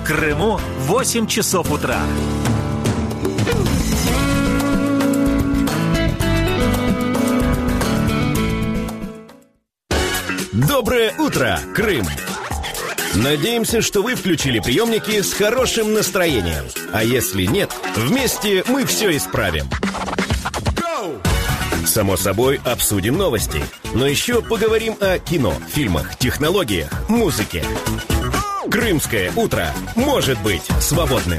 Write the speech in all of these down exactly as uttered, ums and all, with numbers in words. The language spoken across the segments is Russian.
Крыму восемь часов утра. Доброе утро, Крым! Надеемся, что вы включили приемники с хорошим настроением. А если нет, вместе мы все исправим. Само собой, обсудим новости. Но еще поговорим о кино, фильмах, технологиях, музыке. Крымское утро может быть свободным.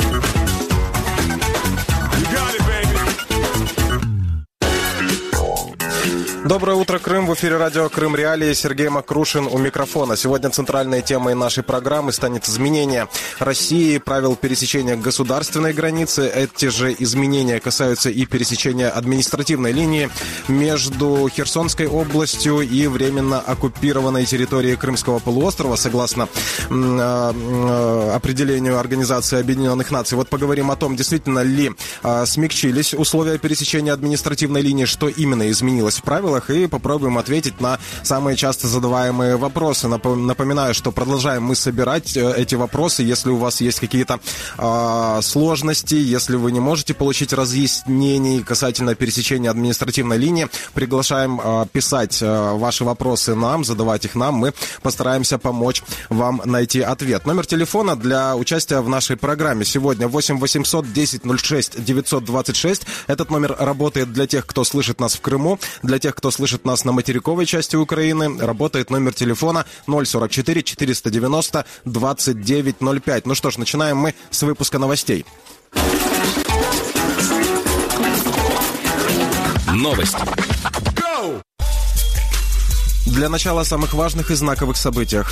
Доброе утро, Крым. В эфире радио «Крым Реалии». Сергей Макрушин у микрофона. Сегодня центральной темой нашей программы станет изменение России правил пересечения государственной границы. Эти же изменения касаются и пересечения административной линии между Херсонской областью и временно оккупированной территорией Крымского полуострова, согласно э, определению Организации Объединенных Наций. Вот поговорим о том, действительно ли э, смягчились условия пересечения административной линии, что именно изменилось в правилах, и попробуем ответить на самые часто задаваемые вопросы. Напоминаю, что продолжаем мы собирать эти вопросы. Если у вас есть какие-то э, сложности, если вы не можете получить разъяснений касательно пересечения административной линии, приглашаем э, писать э, ваши вопросы нам, задавать их нам. Мы постараемся помочь вам найти ответ. Номер телефона для участия в нашей программе сегодня восемь восемьсот десять ноль шесть девятьсот двадцать шесть. Этот номер работает для тех, кто слышит нас в Крыму, для тех, кто слышит нас на материковой части Украины. Работает номер телефона ноль сорок четыре четыреста девяносто двадцать девять ноль пять. Ну что ж, начинаем мы с выпуска новостей. Новости. Для начала о самых важных и знаковых событиях.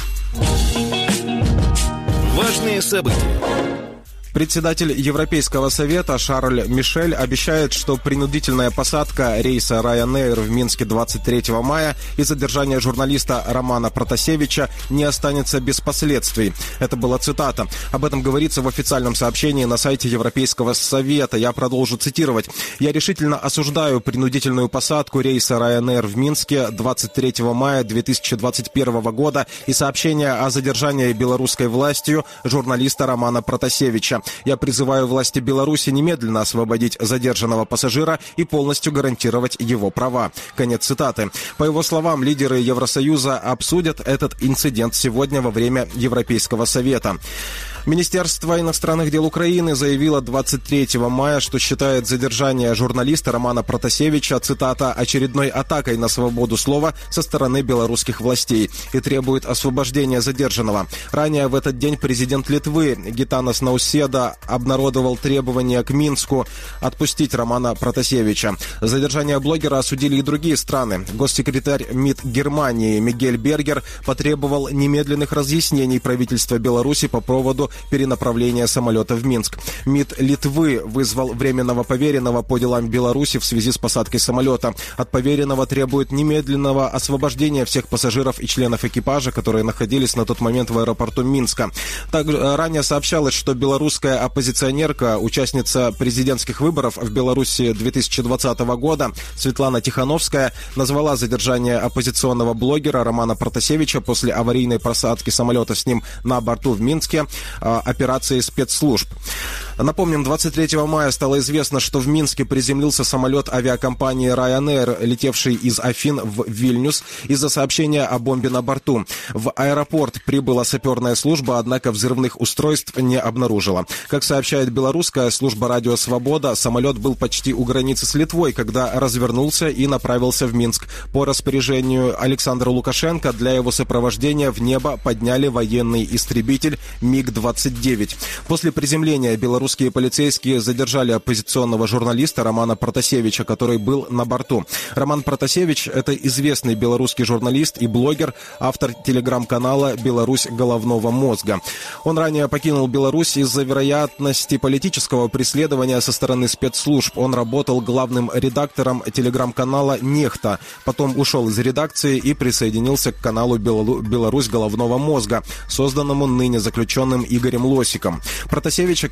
Важные события. Председатель Европейского совета Шарль Мишель обещает, что принудительная посадка рейса Ryanair в Минске двадцать третьего мая и задержание журналиста Романа Протасевича не останется без последствий. Это была цитата. Об этом говорится в официальном сообщении на сайте Европейского совета. Я продолжу цитировать. «Я решительно осуждаю принудительную посадку рейса Ryanair в Минске двадцать третьего мая две тысячи двадцать первого года и сообщение о задержании белорусской властью журналиста Романа Протасевича. Я призываю власти Беларуси немедленно освободить задержанного пассажира и полностью гарантировать его права». Конец цитаты. По его словам, лидеры Евросоюза обсудят этот инцидент сегодня во время Европейского совета. Министерство иностранных дел Украины заявило двадцать третьего мая, что считает задержание журналиста Романа Протасевича, цитата, очередной атакой на свободу слова со стороны белорусских властей и требует освобождения задержанного. Ранее в этот день президент Литвы Гитанас Науседа обнародовал требования к Минску отпустить Романа Протасевича. Задержание блогера осудили и другие страны. Госсекретарь МИД Германии Мигель Бергер потребовал немедленных разъяснений правительства Беларуси по поводу перенаправления самолета в Минск. МИД Литвы вызвал временного поверенного по делам Беларуси в связи с посадкой самолета. От поверенного требуют немедленного освобождения всех пассажиров и членов экипажа, которые находились на тот момент в аэропорту Минска. Также ранее сообщалось, что белорусская оппозиционерка, участница президентских выборов в Беларуси две тысячи двадцатого года, Светлана Тихановская, назвала задержание оппозиционного блогера Романа Протасевича после аварийной посадки самолета с ним на борту в Минске операции спецслужб. Напомним, двадцать третьего мая стало известно, что в Минске приземлился самолет авиакомпании Ryanair, летевший из Афин в Вильнюс, из-за сообщения о бомбе на борту. В аэропорт прибыла саперная служба, однако взрывных устройств не обнаружила. Как сообщает белорусская служба «Радио Свобода», самолет был почти у границы с Литвой, когда развернулся и направился в Минск. По распоряжению Александра Лукашенко для его сопровождения в небо подняли военный истребитель МиГ двадцать девять. После приземления белорусские полицейские задержали оппозиционного журналиста Романа Протасевича, который был на борту. Роман Протасевич – это известный белорусский журналист и блогер, автор телеграм-канала «Беларусь головного мозга». Он ранее покинул Беларусь из-за вероятности политического преследования со стороны спецслужб. Он работал главным редактором телеграм-канала «Нехта». Потом ушел из редакции и присоединился к каналу «Беларусь головного мозга», созданному ныне заключенным Игорем Лосиком. Протасевича, как и основной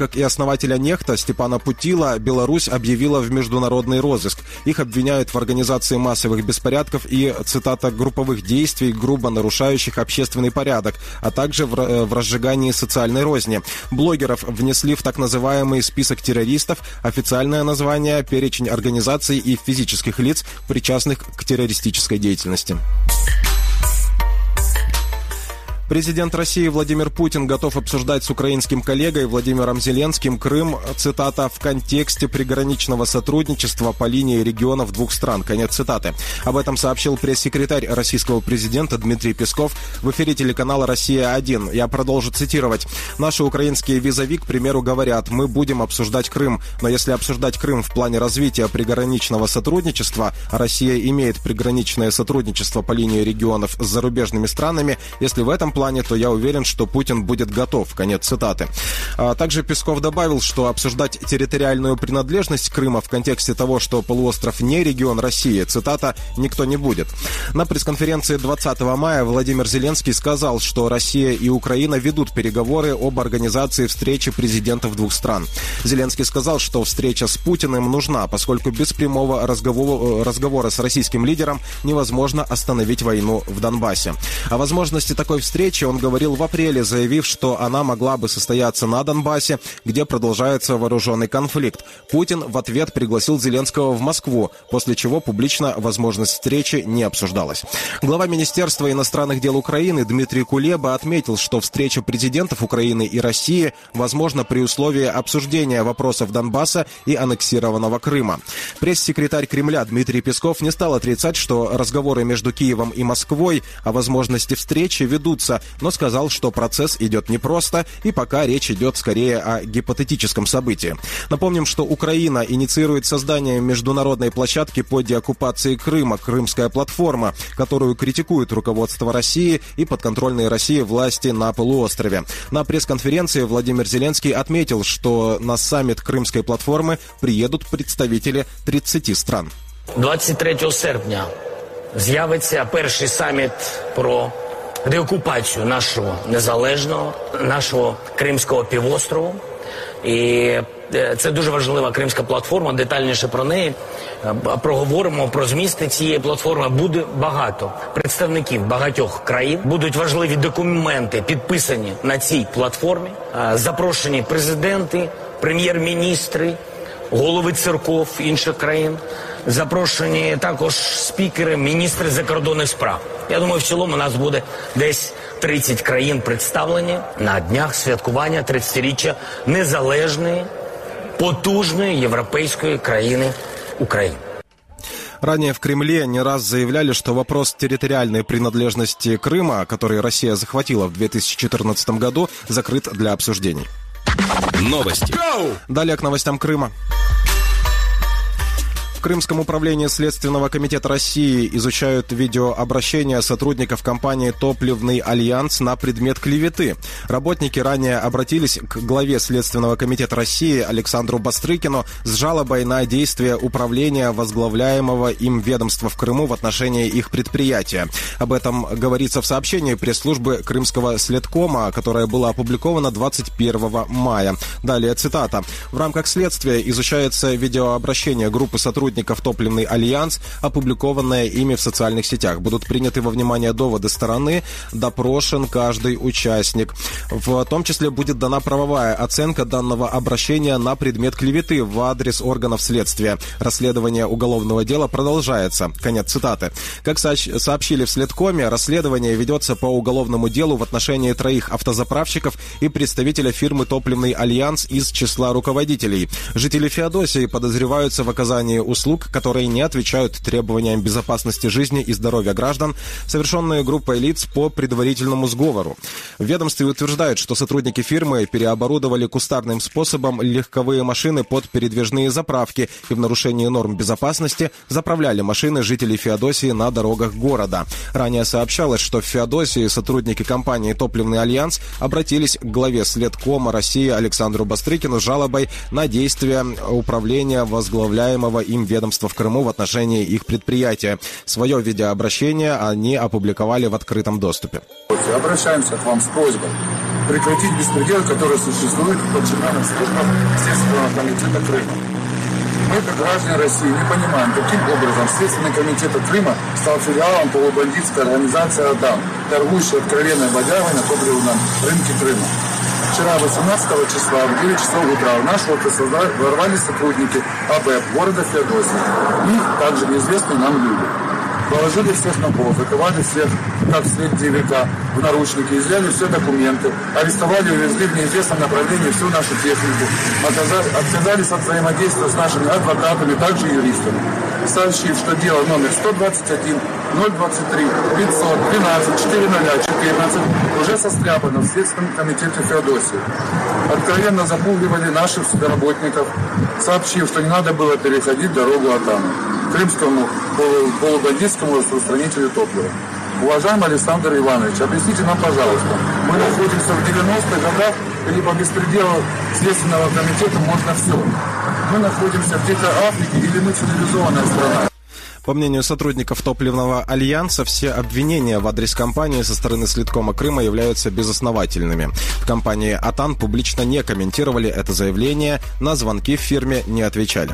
основателя «Нехта» Степана Путила Беларусь объявила в международный розыск. Их обвиняют в организации массовых беспорядков и, цитата, групповых действий, грубо нарушающих общественный порядок, а также в, в разжигании социальной розни. Блогеров внесли в так называемый список террористов, официальное название – перечень организаций и физических лиц, причастных к террористической деятельности. Президент России Владимир Путин готов обсуждать с украинским коллегой Владимиром Зеленским Крым, цитата, в контексте приграничного сотрудничества по линии регионов двух стран. Конец цитаты. Об этом сообщил пресс-секретарь российского президента Дмитрий Песков в эфире телеканала «Россия-один». Я продолжу цитировать. «Наши украинские визави, к примеру, говорят, мы будем обсуждать Крым. Но если обсуждать Крым в плане развития приграничного сотрудничества, а Россия имеет приграничное сотрудничество по линии регионов с зарубежными странами, если в этом плане, то я уверен, что Путин будет готов». Конец цитаты. А также Песков добавил, что обсуждать территориальную принадлежность Крыма в контексте того, что полуостров не регион России, цитата, никто не будет. На пресс-конференции двадцатого мая Владимир Зеленский сказал, что Россия и Украина ведут переговоры об организации встречи президентов двух стран. Зеленский сказал, что встреча с Путиным нужна, поскольку без прямого разговора, разговора с российским лидером невозможно остановить войну в Донбассе. О возможности такой встречи он говорил в апреле, заявив, что она могла бы состояться на Донбассе, где продолжается вооруженный конфликт. Путин в ответ пригласил Зеленского в Москву, после чего публично возможность встречи не обсуждалась. Глава Министерства иностранных дел Украины Дмитрий Кулеба отметил, что встреча президентов Украины и России возможна при условии обсуждения вопросов Донбасса и аннексированного Крыма. Пресс-секретарь Кремля Дмитрий Песков не стал отрицать, что разговоры между Киевом и Москвой о возможности встречи ведутся, но сказал, что процесс идет непросто, и пока речь идет скорее о гипотетическом событии. Напомним, что Украина инициирует создание международной площадки по деоккупации Крыма, Крымская платформа, которую критикует руководство России и подконтрольные России власти на полуострове. На пресс-конференции Владимир Зеленский отметил, что на саммит Крымской платформы приедут представители тридцати стран. двадцять третього серпня з'явиться перший саміт про деокупацію нашого незалежного, нашого Кримського півострову. І це дуже важлива Кримська платформа, детальніше про неї проговоримо, про змісти цієї платформи. Буде багато представників багатьох країн, будуть важливі документи підписані на цій платформі, запрошені президенти, прем'єр-міністри, голови церков інших країн, запрошені також спікери, міністри закордонних справ. Я думаю, в цілому у нас буде десь тридцять країн представлені на днях святкування тридцятиріччя незалежної, потужної європейської країни України. Ранее в Кремле не раз заявляли, что вопрос территориальной принадлежности Крыма, который Россия захватила в две тысячи четырнадцатом году, закрыт для обсуждений. Новости. Далее к новостям Крыма. В Крымском управлении Следственного комитета России изучают видеообращения сотрудников компании «Топливный альянс» на предмет клеветы. Работники ранее обратились к главе Следственного комитета России Александру Бастрыкину с жалобой на действия управления возглавляемого им ведомства в Крыму в отношении их предприятия. Об этом говорится в сообщении пресс-службы Крымского следкома, которое было опубликовано двадцать первого мая. Далее цитата. В рамках следствия изучается видеообращение группы сотрудников «Топливный альянс», опубликованное ими в социальных сетях. Будут приняты во внимание доводы стороны, допрошен каждый участник. В том числе будет дана правовая оценка данного обращения на предмет клеветы в адрес органов следствия. Расследование уголовного дела продолжается. Конец цитаты. Как сообщили в следкоме, расследование ведется по уголовному делу в отношении троих автозаправщиков и представителя фирмы «Топливный альянс» из числа руководителей. Жители Феодосии подозреваются в оказании услуг, которые не отвечают требованиям безопасности жизни и здоровья граждан, совершенные группой лиц по предварительному сговору. В ведомстве утверждают, что сотрудники фирмы переоборудовали кустарным способом легковые машины под передвижные заправки и в нарушении норм безопасности заправляли машины жителей Феодосии на дорогах города. Ранее сообщалось, что в Феодосии сотрудники компании «Топливный альянс» обратились к главе Следкома России Александру Бастрыкину с жалобой на действия управления возглавляемого им ведомства в Крыму в отношении их предприятия. Свое видеообращение они опубликовали в открытом доступе. Обращаемся к вам с просьбой прекратить беспредел, который существует в подчиненных службах Следственного комитета Крыма. Мы, как граждане России, не понимаем, каким образом Следственный комитет Крыма стал филиалом полубандитской организации «Адам», торгующей откровенной бодягой на топливном рынке Крыма. Вчера, восемнадцатого числа, в девять часов утра, в наш офис ворвались сотрудники АБЭП города Феодосии. Их также неизвестные нам люди. Положили всех на пол, заковали всех, как в средние века, в наручники, изъяли все документы, арестовали и увезли в неизвестном направлении всю нашу технику, отказались от взаимодействия с нашими адвокатами, также юристами, сообщив, что дело номер сто двадцать один ноль двадцать три пятьсот двенадцать четыреста четырнадцать уже состряпано в Следственном комитете Феодосии. Откровенно запугивали наших работников, сообщив, что не надо было переходить дорогу Атану, крымскому полубандитскому распространителю топлива. Уважаемый Александр Иванович, объясните нам, пожалуйста, мы находимся в девяностых годах, или по беспределу Следственного комитета можно все? Мы находимся в Дикой Африке или мы цивилизованная страна? По мнению сотрудников топливного альянса, все обвинения в адрес компании со стороны Следкома Крыма являются безосновательными. В компании «Атан» публично не комментировали это заявление, на звонки в фирме не отвечали.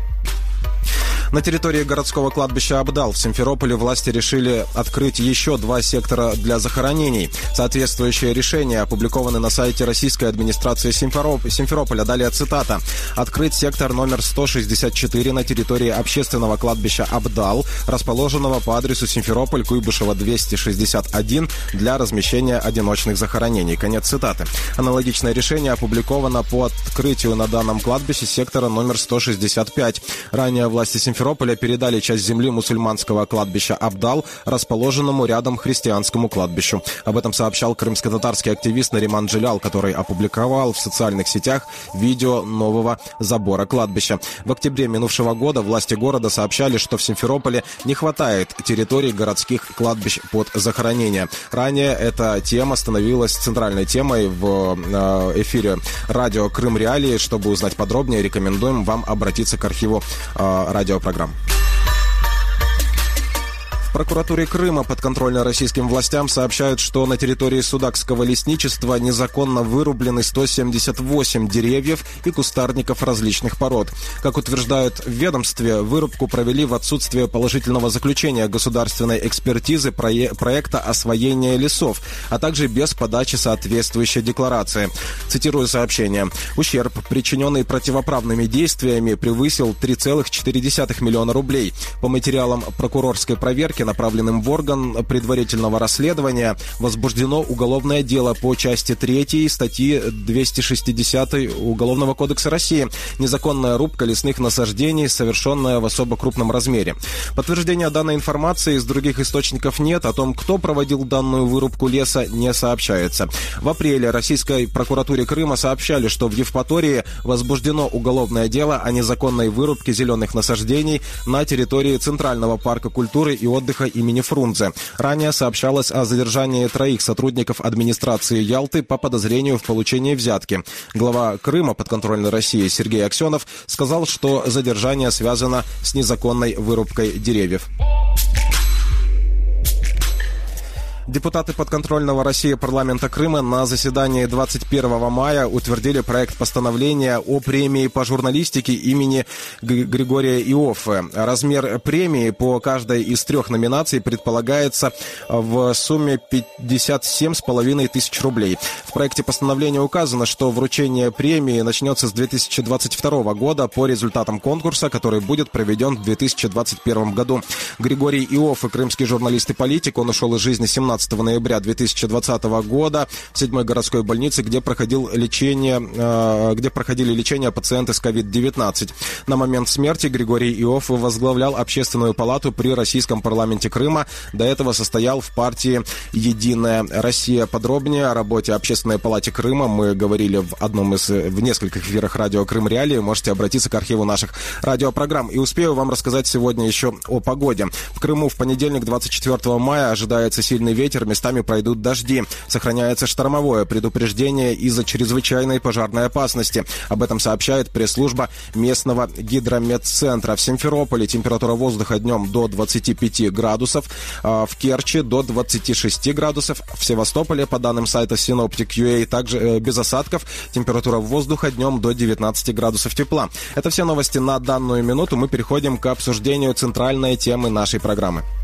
На территории городского кладбища Абдал в Симферополе власти решили открыть еще два сектора для захоронений. Соответствующие решения опубликованы на сайте российской администрации Симфероп... Симферополя. Далее цитата. «Открыть сектор номер сто шестьдесят четыре на территории общественного кладбища Абдал, расположенного по адресу Симферополь, Куйбышева, двести шестьдесят один, для размещения одиночных захоронений». Конец цитаты. Аналогичное решение опубликовано по открытию на данном кладбище сектора номер сто шестьдесят пять. Ранее власти Симферополя Симферополя передали часть земли мусульманского кладбища Абдал, расположенному рядом христианскому кладбищу. Об этом сообщал крымско-татарский активист Нариман Джилял, который опубликовал в социальных сетях видео нового забора кладбища. В октябре минувшего года власти города сообщали, что в Симферополе не хватает территорий городских кладбищ под захоронение. Ранее эта тема становилась центральной темой в эфире радио «Крым Реалии». Чтобы узнать подробнее, рекомендуем вам обратиться к архиву радиопрограммы. Программ. В прокуратуре Крыма, подконтрольной российским властям, сообщают, что на территории Судакского лесничества незаконно вырублены сто семьдесят восемь деревьев и кустарников различных пород. Как утверждают в ведомстве, вырубку провели в отсутствие положительного заключения государственной экспертизы прое- проекта освоения лесов, а также без подачи соответствующей декларации. Цитирую сообщение. Ущерб, причиненный противоправными действиями, превысил три целых четыре десятых миллиона рублей. По материалам прокурорской проверки, направленным в орган предварительного расследования, возбуждено уголовное дело по части третьей статьи двести шестьдесят Уголовного кодекса России «Незаконная рубка лесных насаждений, совершенная в особо крупном размере». Подтверждения данной информации из других источников нет, о том, кто проводил данную вырубку леса, не сообщается. В апреле российской прокуратуре Крыма сообщали, что в Евпатории возбуждено уголовное дело о незаконной вырубке зеленых насаждений на территории Центрального парка культуры и отдыха имени Фрунзе. Ранее сообщалось о задержании троих сотрудников администрации Ялты по подозрению в получении взятки. Глава Крыма, подконтрольной России, Сергей Аксенов сказал, что задержание связано с незаконной вырубкой деревьев. Депутаты подконтрольного России парламента Крыма на заседании двадцать первого мая утвердили проект постановления о премии по журналистике имени Григория Иоффе. Размер премии по каждой из трех номинаций предполагается в сумме пятьдесят семь с половиной тысяч рублей. В проекте постановления указано, что вручение премии начнется с две тысячи двадцать второго года по результатам конкурса, который будет проведен в две тысячи двадцать первом году. Григорий Иоффе, крымский журналист и политик, он ушел из жизни семнадцатого ноября две тысячи двадцатого года в седьмой городской больнице, где проходил лечение, где проходили лечение пациенты с ковид девятнадцать. На момент смерти Григорий Иоффе возглавлял Общественную палату при Российском парламенте Крыма. До этого состоял в партии «Единая Россия». Подробнее о работе Общественной палаты Крыма мы говорили в одном из, в нескольких эфирах радио «Крым Реалии». Можете обратиться к архиву наших радиопрограмм. И успею вам рассказать сегодня еще о погоде. В Крыму в понедельник, двадцать четвёртого мая, ожидается сильный ветер ветер, местами пройдут дожди. Сохраняется штормовое предупреждение из-за чрезвычайной пожарной опасности. Об этом сообщает пресс-служба местного гидрометцентра. В Симферополе температура воздуха днем до двадцати пяти градусов, в Керчи до двадцати шести градусов, в Севастополе, по данным сайта Synoptic точка ю а, также без осадков, температура воздуха днем до девятнадцати градусов тепла. Это все новости на данную минуту. Мы переходим к обсуждению центральной темы нашей программы.